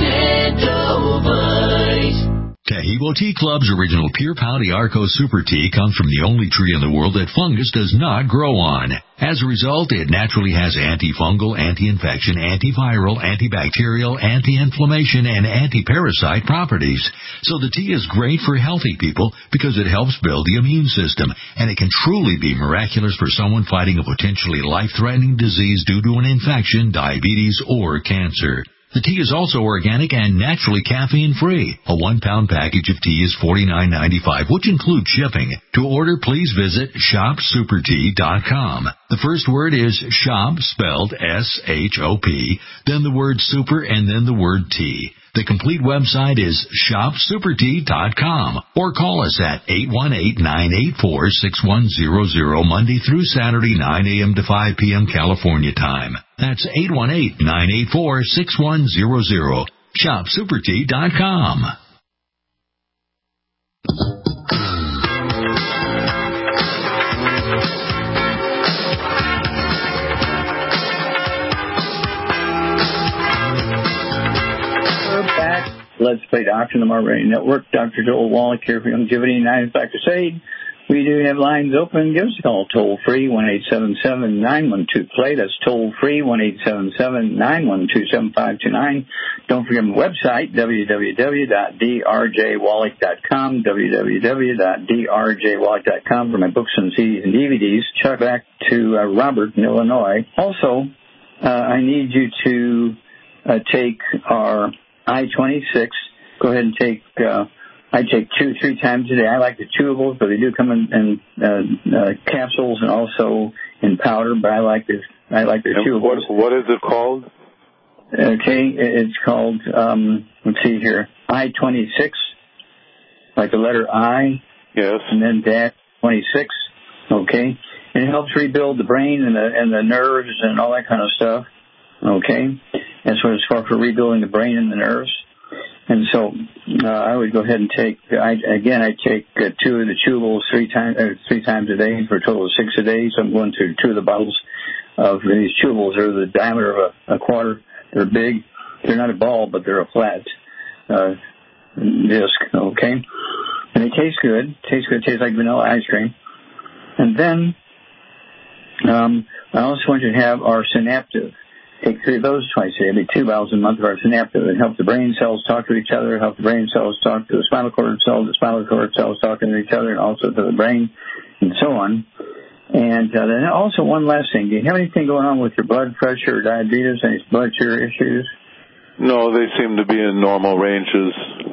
Extendivite. Taheebo Tea Club's original Pure Pouty Arco Super Tea comes from the only tree in the world that fungus does not grow on. As a result, it naturally has antifungal, anti-infection, antiviral, antibacterial, anti-inflammation, and anti-parasite properties. So the tea is great for healthy people because it helps build the immune system, and it can truly be miraculous for someone fighting a potentially life-threatening disease due to an infection, diabetes, or cancer. The tea is also organic and naturally caffeine-free. A one-pound package of tea is forty-nine ninety-five, which includes shipping. To order, please visit shop super tea dot com. The first word is shop, spelled S H O P, then the word super, and then the word tea. The complete website is shop super tea dot com, or call us at eight one eight, nine eight four, six one zero zero Monday through Saturday, nine a.m. to five p.m. California time. That's eight one eight, nine eight four, six one zero zero. shop super tea dot com. Let's Play Doctor on the Mark Radio Network. Doctor Joel Wallach here for Longevity United Back Crusade. We do have lines open. Give us a call toll free, one eight seven seven, nine one two, play. That's toll free, one eight seven seven, nine one two, seven five two nine. Don't forget my website, w w w dot d r j wallach dot com, w w w dot d r j wallach dot com for my books and C Ds and D V Ds. Chuck back to uh, Robert in Illinois. Also, uh, I need you to uh, take our I twenty-six. Go ahead and take... Uh, I take two, three times a day. I like the chewables, but they do come in, in uh, uh, capsules and also in powder. But I like the I like the chewables. What, what is it called? Okay, it's called. Um, let's see here. I twenty-six, like the letter I. Yes. And then dash twenty-six. Okay, and it helps rebuild the brain and the and the nerves and all that kind of stuff. Okay, that's what it's for for rebuilding the brain and the nerves. And so uh, I would go ahead and take, I, again, I take uh, two of the chewables three times uh, three times a day for a total of six a day. So I'm going through two of the bottles of these chewables. They're the diameter of a, a quarter. They're big. They're not a ball, but they're a flat uh, disc, okay? And they taste good. Taste good. Taste like vanilla ice cream. And then um, I also want you to have our Synaptive. Take three of those twice a day. It'll be two bottles a month of our Synaptive. It helps the brain cells talk to each other, help the brain cells talk to the spinal cord cells, the spinal cord cells talking to each other, and also to the brain, and so on. And uh, then also one last thing. Do you have anything going on with your blood pressure or diabetes, any blood sugar issues? No, they seem to be in normal ranges.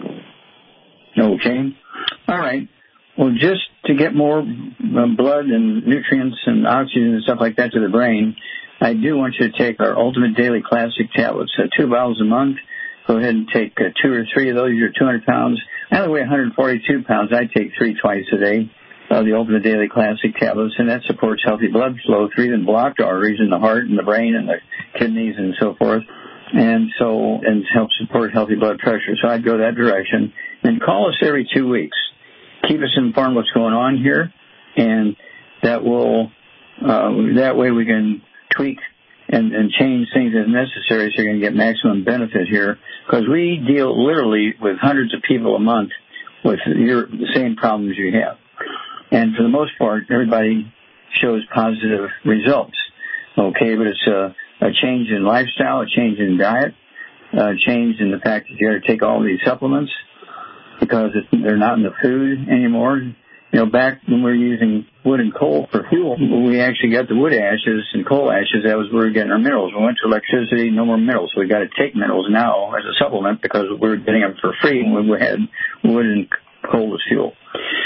Okay. All right. Well, just to get more uh, blood and nutrients and oxygen and stuff like that to the brain, I do want you to take our Ultimate Daily Classic tablets, uh, two bottles a month. Go ahead and take uh, two or three of those. You're two hundred pounds. I only weigh one hundred forty-two pounds. I take three twice a day of the Ultimate Daily Classic tablets, and that supports healthy blood flow through even blocked arteries in the heart and the brain and the kidneys and so forth. And so, and helps support healthy blood pressure. So I'd go that direction. And call us every two weeks. Keep us informed what's going on here, and that will, uh, that way we can tweak and, and change things as necessary so you're going to get maximum benefit here, because we deal literally with hundreds of people a month with your, the same problems you have. And for the most part, everybody shows positive results. Okay, but it's a, a change in lifestyle, a change in diet, a change in the fact that you got to take all these supplements because it, they're not in the food anymore. You know, back when we were using wood and coal for fuel, we actually got the wood ashes and coal ashes. That was where we were getting our minerals. We went to electricity, no more minerals. So we got to take minerals now as a supplement because we were getting them for free when we had wood and coal as fuel.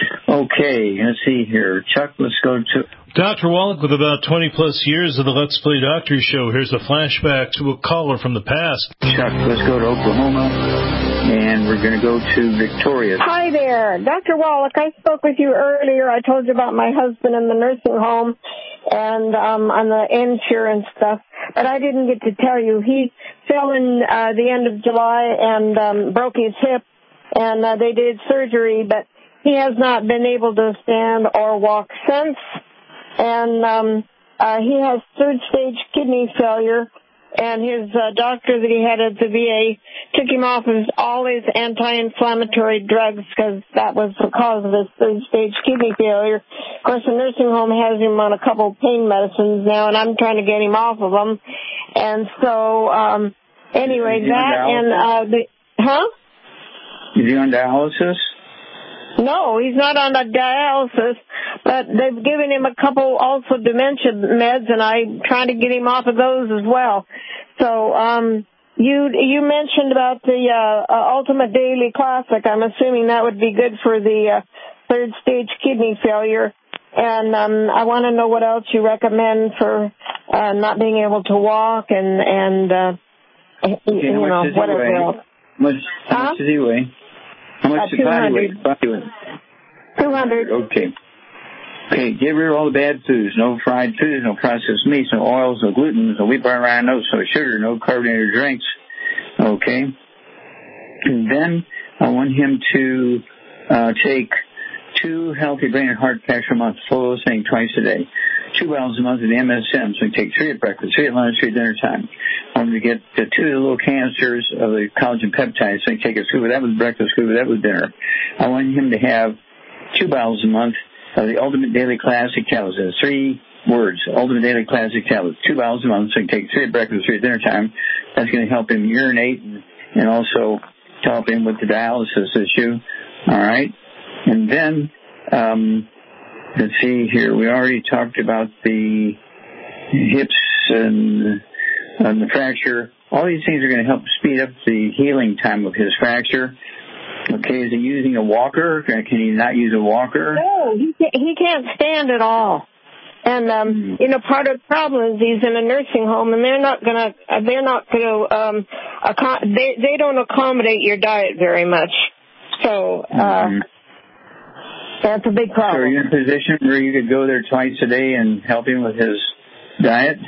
Okay, let's see here. Chuck, let's go to... Doctor Wallach, with about twenty plus years of the Let's Play Doctor show, here's a flashback to a caller from the past. Chuck, let's go to Oklahoma, and we're going to go to Victoria. Hi there. Doctor Wallach, I spoke with you earlier. I told you about my husband in the nursing home and um, on the insurance stuff, but I didn't get to tell you. He fell in uh, the end of July and um, broke his hip, and uh, they did surgery, but he has not been able to stand or walk since. And um, uh, he has third-stage kidney failure, and his uh, doctor that he had at the V A took him off of all his anti-inflammatory drugs because that was the cause of his third-stage kidney failure. Of course, the nursing home has him on a couple pain medicines now, and I'm trying to get him off of them. And so, um, anyway, that and uh, the huh? Is he on dialysis? No, he's not on a dialysis, but they've given him a couple also dementia meds, and I'm trying to get him off of those as well. So, um, you you mentioned about the uh, uh, Ultimate Daily Classic. I'm assuming that would be good for the uh, third stage kidney failure. And um, I want to know what else you recommend for uh, not being able to walk and and uh, okay, you know whatever else. How much, how huh? much does he weigh? How much uh, does body weight? Body weight? Two hundred. Okay. Okay, get rid of all the bad foods. No fried foods, no processed meats, no oils, no gluten, no wheat, barley, rye, no sugar, no carbonated drinks. Okay. And then I want him to uh, take two healthy brain and heart packs a month, full of those things twice a day. two bottles a month of the M S M, so we take three at breakfast, three at lunch, three at dinner time. I want him to get the two of the little canisters of the collagen peptides, so he can take a scoop of that with breakfast, scoop of that with dinner. I want him to have two bottles a month of the Ultimate Daily Classic tablets. There's three words, Ultimate Daily Classic tablets, two bottles a month, so he can take three at breakfast, three at dinner time. That's going to help him urinate and, and also help him with the dialysis issue. All right? And then, um, let's see here. We already talked about the hips and, and the fracture. All these things are going to help speed up the healing time of his fracture. Okay, is he using a walker? Can he not use a walker? No, he can't, he can't stand at all. And um, you know, part of the problem is he's in a nursing home, and they're not gonna, they're not gonna, um, accom- they they don't accommodate your diet very much. So uh, mm-hmm. that's a big problem. So are you in a position where you could go there twice a day and help him with his diet?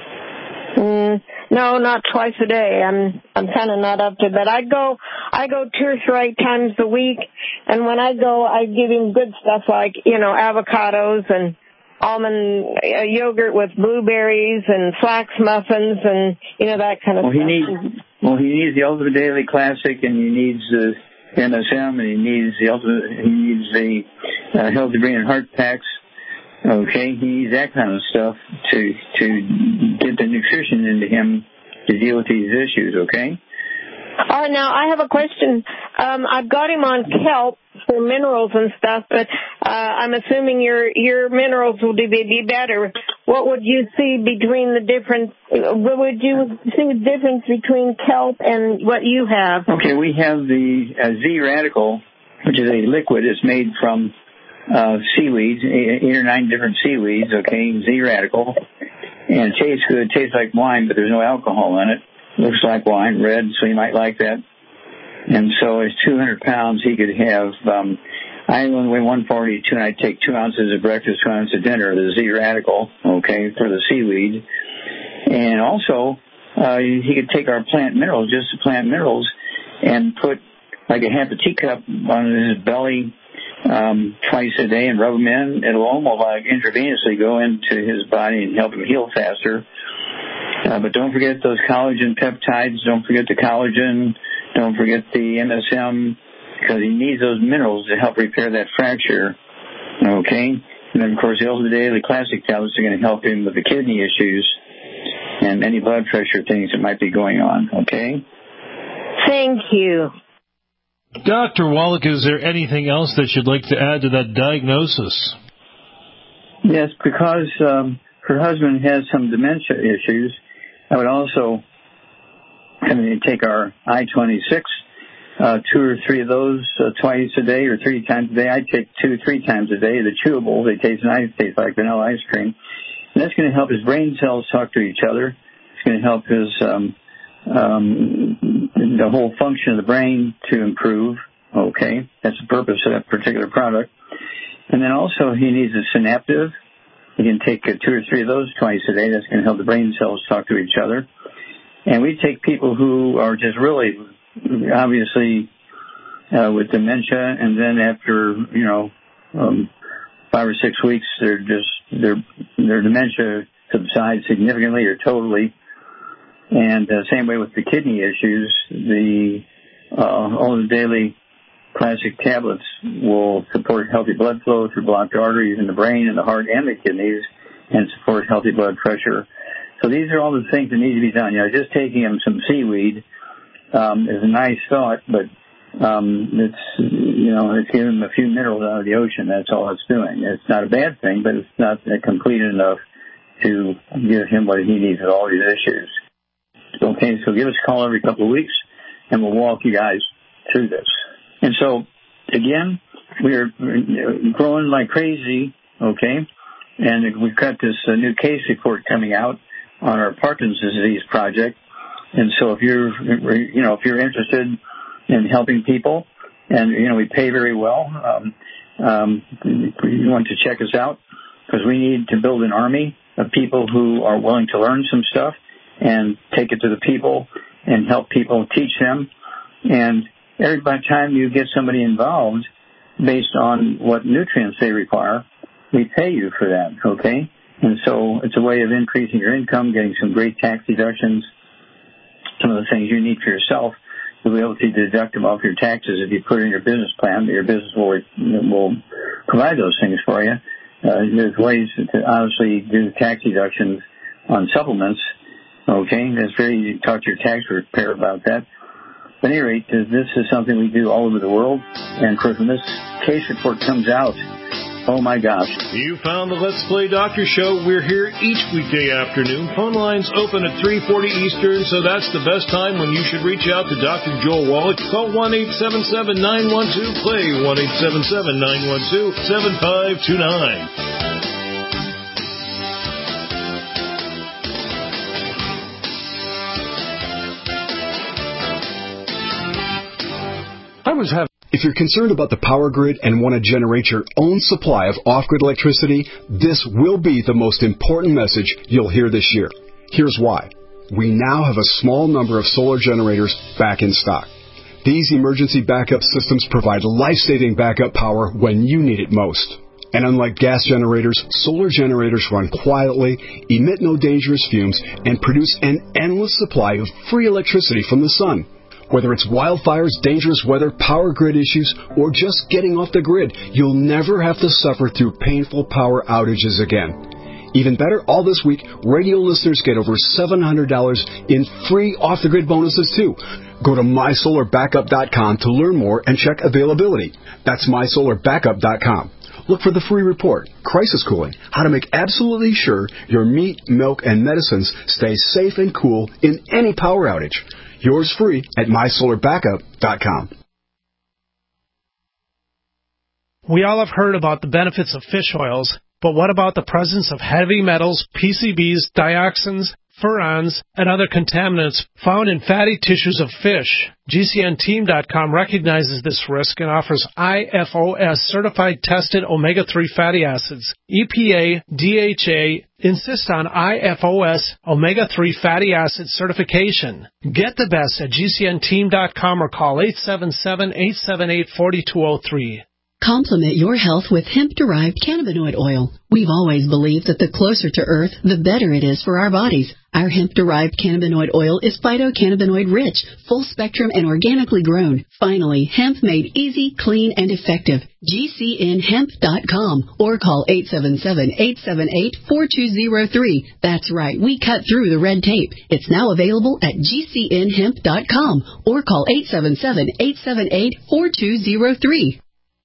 Mm, no, not twice a day. I'm I'm kind of not up to that. I go I go two or three times a week, and when I go, I give him good stuff like you know avocados and almond uh, yogurt with blueberries and flax muffins and you know that kind of well, stuff. He needs, well, he needs the Ultimate Daily Classic, and he needs the M S M, and he needs the Ultimate. He needs the uh, Healthy Brain and Heart Packs. Okay, he needs that kind of stuff to to get the nutrition into him to deal with these issues, okay? All right, now I have a question. Um, I've got him on kelp for minerals and stuff, but uh, I'm assuming your your minerals will be, be better. What would you see between the difference? What would you see the difference between kelp and what you have? Okay, we have the uh, Z-Radical, which is a liquid. It's made from Uh, seaweeds, eight or nine different seaweeds, okay, Z-Radical. And it tastes good, it tastes like wine, but there's no alcohol in it. Looks like wine, red, so you might like that. And so it's two hundred pounds he could have. Um, I only weigh one forty-two, and I take two ounces of breakfast, two ounces of dinner, the Z-Radical, okay, for the seaweed. And also, uh, he could take our plant minerals, just the plant minerals, and put like a half a teacup on his belly, Um, twice a day and rub them in. It'll almost like intravenously go into his body and help him heal faster. Uh, but don't forget those collagen peptides. Don't forget the collagen. Don't forget the M S M, because he needs those minerals to help repair that fracture. Okay? And then, of course, the Ultimate Daily Classic tablets are going to help him with the kidney issues and any blood pressure things that might be going on. Okay? Thank you. Doctor Wallach, is there anything else that you'd like to add to that diagnosis? Yes, because um, her husband has some dementia issues. I would also I mean, take our I twenty-six, uh, two or three of those uh, twice a day or three times a day. I take two, three times a day. The chewable, they taste nice, taste like vanilla ice cream. And that's going to help his brain cells talk to each other. It's going to help his um, um, the whole function of the brain to improve. Okay, that's the purpose of that particular product. And then also he needs a Synaptive. You can take uh, two or three of those twice a day. That's going to help the brain cells talk to each other. And we take people who are just really, obviously, uh, with dementia, and then after, you know, um, five or six weeks, they're just, their their dementia subsides significantly or totally. And uh, same way with the kidney issues, the uh, all the daily classic tablets will support healthy blood flow through blocked arteries in the brain and the heart and the kidneys, and support healthy blood pressure. So these are all the things that need to be done. You know, just taking him some seaweed um, is a nice thought, but um, it's, you know, it's giving him a few minerals out of the ocean. That's all it's doing. It's not a bad thing, but it's not complete enough to give him what he needs with all these issues. Okay, so give us a call every couple of weeks, and we'll walk you guys through this. And so, again, we're growing like crazy, okay, and we've got this uh, new case report coming out on our Parkinson's disease project. And so if you're, you know, if you're interested in helping people, and, you know, we pay very well, um, um, you want to check us out, because we need to build an army of people who are willing to learn some stuff and take it to the people and help people, teach them. And every time you get somebody involved based on what nutrients they require, we pay you for that, okay? And so it's a way of increasing your income, getting some great tax deductions, some of the things you need for yourself. You'll be able to deduct them off your taxes if you put in your business plan. Your business will, will provide those things for you. Uh, there's ways to honestly do tax deductions on supplements. Okay, that's very easy to talk to your tax preparer about that. But at any rate, this is something we do all over the world. And of course, when this case report comes out, oh my gosh. You found the Let's Play Doctor Show. We're here each weekday afternoon. Phone lines open at three forty Eastern, so that's the best time when you should reach out to Doctor Joel Wallach. Call one eight seven seven, nine one two, play, one eight seven seven, nine one two, seven five two nine. I was having... If you're concerned about the power grid and want to generate your own supply of off-grid electricity, this will be the most important message you'll hear this year. Here's why. We now have a small number of solar generators back in stock. These emergency backup systems provide life-saving backup power when you need it most. And unlike gas generators, solar generators run quietly, emit no dangerous fumes, and produce an endless supply of free electricity from the sun. Whether it's wildfires, dangerous weather, power grid issues, or just getting off the grid, you'll never have to suffer through painful power outages again. Even better, all this week, radio listeners get over seven hundred dollars in free off-the-grid bonuses, too. Go to my solar backup dot com to learn more and check availability. That's my solar backup dot com. Look for the free report, Crisis Cooling, how to make absolutely sure your meat, milk, and medicines stay safe and cool in any power outage. Yours free at my solar backup dot com. We all have heard about the benefits of fish oils, but what about the presence of heavy metals, P C Bs, dioxins, furans, and other contaminants found in fatty tissues of fish? G C N team dot com recognizes this risk and offers I F O S certified tested omega three fatty acids. E P A, D H A insist on I F O S omega three fatty acid certification. Get the best at G C N team dot com or call eight seven seven, eight seven eight, four two zero three. Complement your health with hemp-derived cannabinoid oil. We've always believed that the closer to Earth, the better it is for our bodies. Our hemp-derived cannabinoid oil is phytocannabinoid-rich, full-spectrum, and organically grown. Finally, hemp made easy, clean, and effective. G C N hemp dot com or call eight seven seven, eight seven eight, four two zero three. That's right, we cut through the red tape. It's now available at G C N hemp dot com or call eight seven seven, eight seven eight, four two zero three.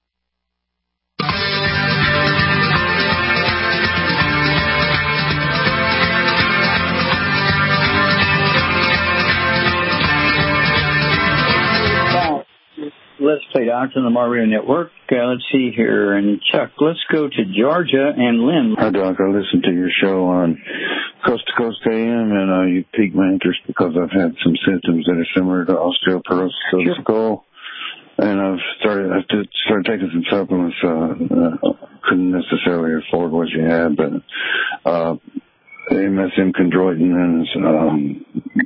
Let's Play Doctor on the Mario Network. Uh, let's see here. And Chuck, let's go to Georgia and Lynn. Hi, Doc. I listened to your show on Coast to Coast A M, and uh, you piqued my interest because I've had some symptoms that are similar to osteoporosis of the skull. And I've started, I did, started taking some supplements. Uh, uh, couldn't necessarily afford what you had, but uh, M S M chondroitin and um,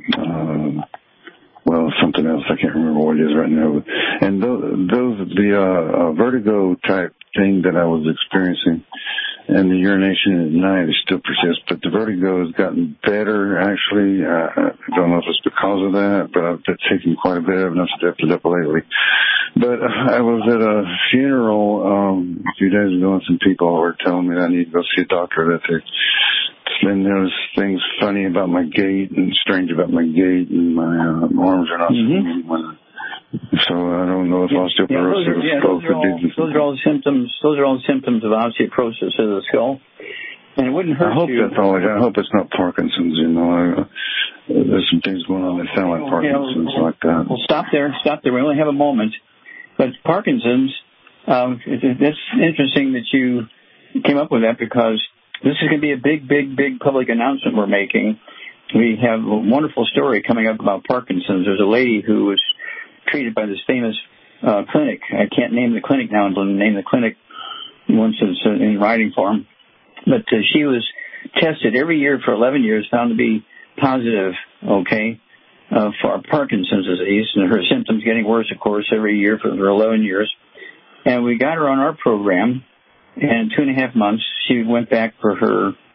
uh, well, something else. I can't remember what it is right now. And those, those the uh, uh, vertigo type thing that I was experiencing and the urination at night is still persists, but the vertigo has gotten better, actually. Uh, I don't know if it's because of that, but I've been taking quite a bit of it, and I've stepped it up lately. But I was at a funeral um, a few days ago, and some people were telling me that I need to go see a doctor, that they're and there was things funny about my gait and strange about my gait, and my uh, arms are not mm-hmm. swinging. So I don't know if yeah, osteoporosis yeah, those, are, yeah, those, are all, those are all the symptoms. Those are all the symptoms of osteoporosis of the skull. And it wouldn't hurt I hope you. that's all. I hope it's not Parkinson's. You know, I, uh, there's some things going on that sound like Parkinson's, yeah, well, like that. Well, stop there. Stop there. We only have a moment. But Parkinson's. Um, it, it, it's interesting that you came up with that, because this is going to be a big, big, big public announcement we're making. We have a wonderful story coming up about Parkinson's. There's a lady who was treated by this famous uh, clinic. I can't name the clinic now until I name the clinic once it's uh, in writing form. But uh, she was tested every year for eleven years, found to be positive, okay, uh, for Parkinson's disease. And her symptoms getting worse, of course, every year for, for eleven years. And we got her on our program. And in two and a half months, she went back for her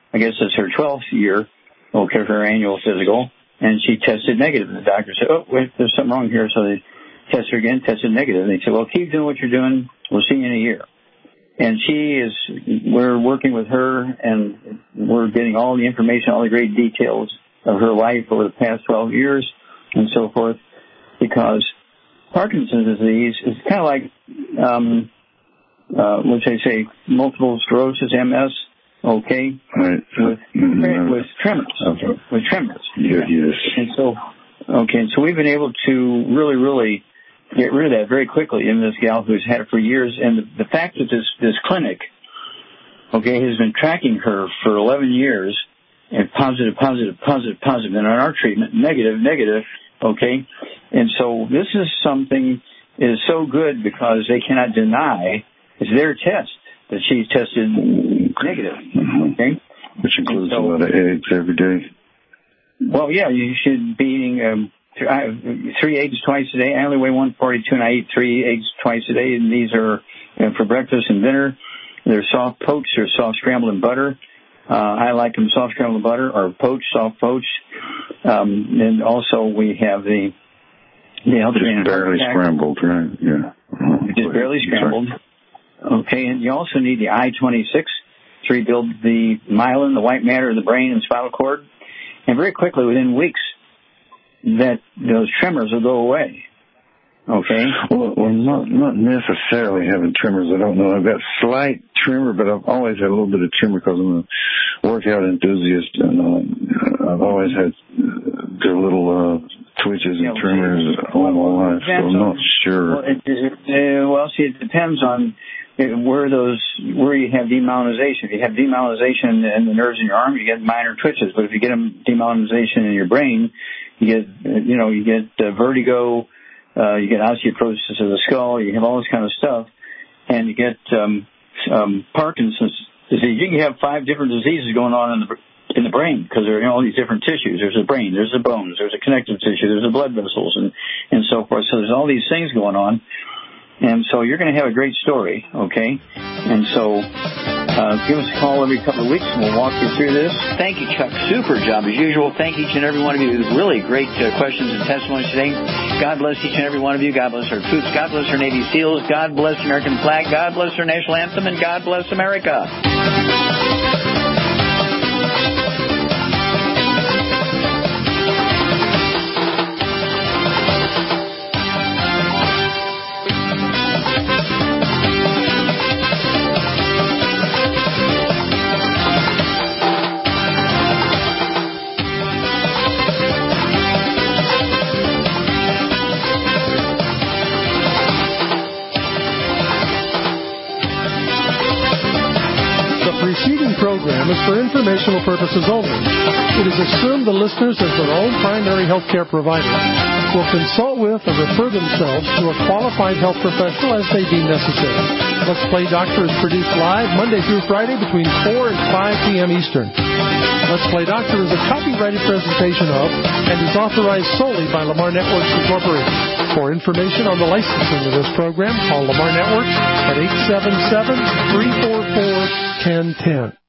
I guess it's her twelfth year, okay, for her annual physical, and she tested negative. And the doctor said, oh, wait, there's something wrong here. So they tested her again, tested negative. And they said, well, keep doing what you're doing. We'll see you in a year. And she is, we're working with her, and we're getting all the information, all the great details of her life over the past twelve years and so forth, because Parkinson's disease is kind of like, um, uh, what they say, multiple sclerosis, M S, okay, right. with, mm-hmm. with tremors, okay. with tremors. Yeah, yes. And so, okay, and so we've been able to really, really get rid of that very quickly in this gal who's had it for years. And the, the fact that this, this clinic, okay, has been tracking her for eleven years, and positive, positive, positive, positive, and on our treatment, negative, negative, okay. And so this is something that is so good because they cannot deny it's their test that she's tested negative, okay. Which includes so, a lot of eggs every day. Well, yeah, you should be eating um, three eggs twice a day. I only weigh one forty-two, and I eat three eggs twice a day, and these are you know, for breakfast and dinner. They're soft poached, they're soft scrambled in butter. Uh, I like them soft scrambled in butter or poached, soft poached. Um, and also we have the the other just barely scrambled, right? Yeah, uh-huh. Just barely scrambled. Okay, and you also need the I twenty-six to rebuild the myelin, the white matter of the brain and spinal cord. And very quickly, within weeks, that those tremors will go away. Okay. Well, well, not not necessarily having tremors. I don't know. I've got slight tremor, but I've always had a little bit of tremor because I'm a workout enthusiast, and uh, I've always had uh, little uh, twitches and yeah, tremors all my life. So I'm not sure. Well, it, it, uh, well, see, it depends on where those where you have demyelinization. If you have demyelinization in the nerves in your arm, you get minor twitches. But if you get demyelinization in your brain, you get you know you get uh, vertigo. Uh, you get osteoporosis of the skull, you have all this kind of stuff, and you get um, um, Parkinson's disease. You can have five different diseases going on in the in the brain because there are all these different tissues. There's the brain, there's the bones, there's the connective tissue, there's the blood vessels, and, and so forth. So there's all these things going on, and so you're going to have a great story, okay? And so uh, give us a call every couple of weeks, and we'll walk you through this. Thank you, Chuck. Super job as usual. Thank each and every one of you. Really great uh, questions and testimonies today. God bless each and every one of you. God bless our troops. God bless our Navy SEALs. God bless the American flag. God bless our national anthem. And God bless America. Program is for informational purposes only. It is assumed the listeners, as their own primary health care provider, will consult with or refer themselves to a qualified health professional as they deem necessary. Let's Play Doctor is produced live Monday through Friday between four and five p.m. Eastern. Let's Play Doctor is a copyrighted presentation of and is authorized solely by Lamar Networks Incorporated. For information on the licensing of this program, call Lamar Networks at eight seven seven, three four four, one zero one zero.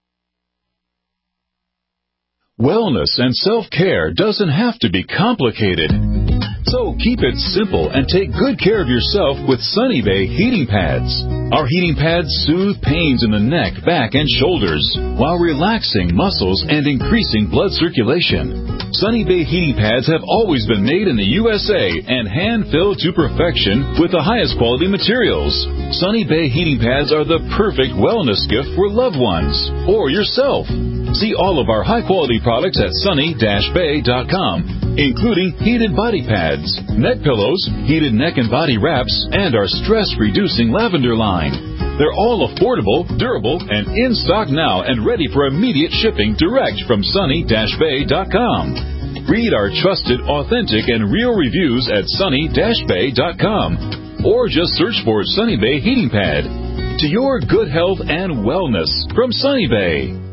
Wellness and self-care doesn't have to be complicated. So keep it simple and take good care of yourself with Sunny Bay heating pads. Our heating pads soothe pains in the neck, back, and shoulders while relaxing muscles and increasing blood circulation. Sunny Bay heating pads have always been made in the U S A and hand-filled to perfection with the highest quality materials. Sunny Bay heating pads are the perfect wellness gift for loved ones or yourself. See all of our high-quality products at sunny dash bay dot com, including heated body pads, neck pillows, heated neck and body wraps, and our stress-reducing lavender line. They're all affordable, durable, and in stock now and ready for immediate shipping direct from sunny dash bay dot com. Read our trusted, authentic, and real reviews at sunny dash bay dot com or just search for Sunny Bay Heating Pad. To your good health and wellness from Sunny Bay.